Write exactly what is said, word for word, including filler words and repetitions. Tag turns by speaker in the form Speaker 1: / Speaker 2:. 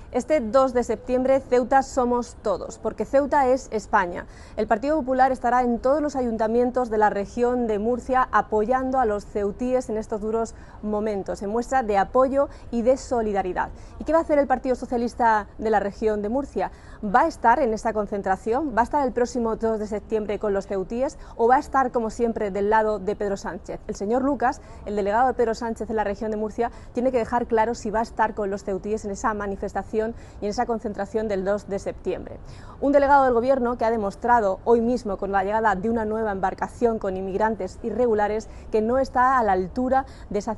Speaker 1: Este dos de septiembre, Ceuta somos todos, porque Ceuta es España. El Partido Popular estará en todos los ayuntamientos de la región de Murcia apoyando a los ceutíes en estos duros momentos, en muestra de apoyo y de solidaridad. ¿Y qué va a hacer el Partido Socialista de la región de Murcia? ¿Va a estar en esta concentración? ¿Va a estar el próximo dos de septiembre con los ceutíes o va a estar, como siempre, del lado de Pedro Sánchez? El señor Lucas, el delegado de Pedro Sánchez en la región de Murcia, tiene que dejar claro si va a estar con los ceutíes en esa manifestación y en esa concentración del dos de septiembre. Un delegado del Gobierno que ha demostrado hoy mismo con la llegada de una nueva embarcación con inmigrantes irregulares que no está a la altura de esa